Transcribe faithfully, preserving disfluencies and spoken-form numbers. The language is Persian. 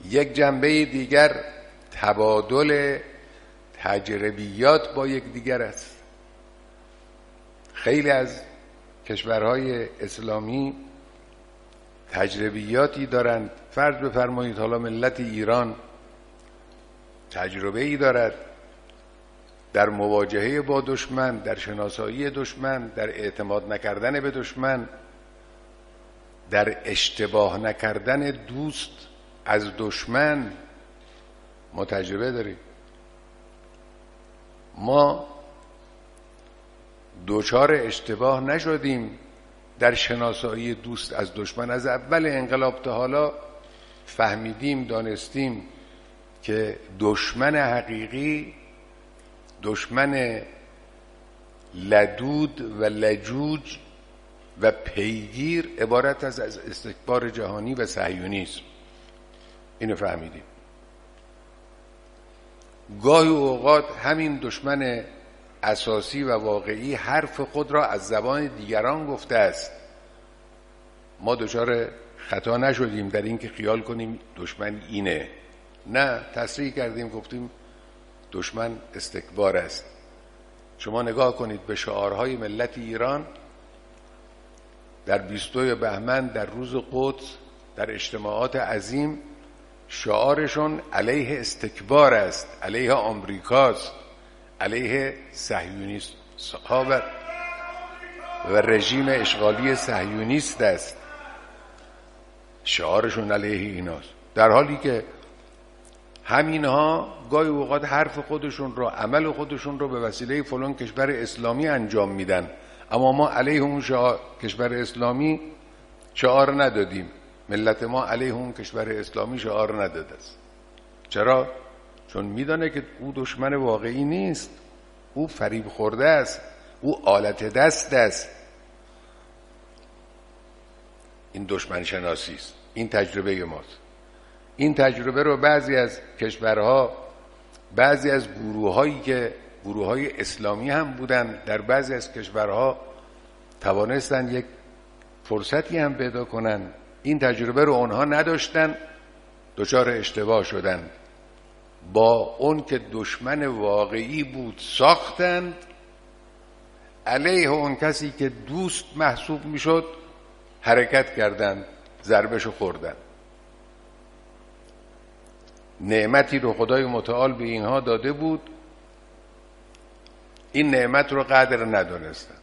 یک جنبه دیگر تبادل تجربیات با یک دیگر است. خیلی از کشورهای اسلامی تجربیاتی دارند. فرض بفرمایید حالا ملت ایران تجربه‌ای دارد در مواجهه با دشمن، در شناسایی دشمن، در اعتماد نکردن به دشمن، در اشتباه نکردن دوست از دشمن. ما تجربه داریم. ما دوچار اشتباه نشدیم در شناسایی دوست از دشمن. از اول انقلاب تا حالا فهمیدیم، دانستیم که دشمن حقیقی، دشمن لدود و لجوج و پیگیر عبارت از استکبار جهانی و صهیونیسم. اینو فهمیدیم. گاهی اوقات همین دشمن اساسی و واقعی حرف خود را از زبان دیگران گفته است. ما دچار خطا نشدیم در این که خیال کنیم دشمن اینه. نه، تصریح کردیم، گفتیم دشمن استکبار است. شما نگاه کنید به شعارهای ملت ایران در بیستم بهمن، در روز قدس، در اجتماعات عظیم، شعارشون علیه استکبار است، علیه آمریکاست، علیه صهیونیست ها و و رژیم اشغالی صهیونیست است. شعارشون علیه ایناست، در حالی که همینها گاهی اوقات حرف خودشون رو، عمل خودشون رو به وسیله فلان کشور اسلامی انجام میدن. اما ما علیه اون شعار کشور اسلامی شعار ندادیم. ملت ما علیه اون کشور اسلامی شعار نداده است. چرا؟ چون میدانه که او دشمن واقعی نیست، او فریب خورده است، او آلت دست است. این دشمن شناسی است. این تجربه ماست. این تجربه رو بعضی از کشورها، بعضی از گروه‌هایی که گروه‌های اسلامی هم بودن در بعضی از کشورها توانستن یک فرصتی هم پیدا کنن. این تجربه رو اونها نداشتن، دچار اشتباه شدن. با اون که دشمن واقعی بود ساختند، علیه اون کسی که دوست محسوب میشد حرکت کردند، ضربشو خوردن. نعمتی رو خدای متعال به اینها داده بود، این نعمت رو قدر ندانستن.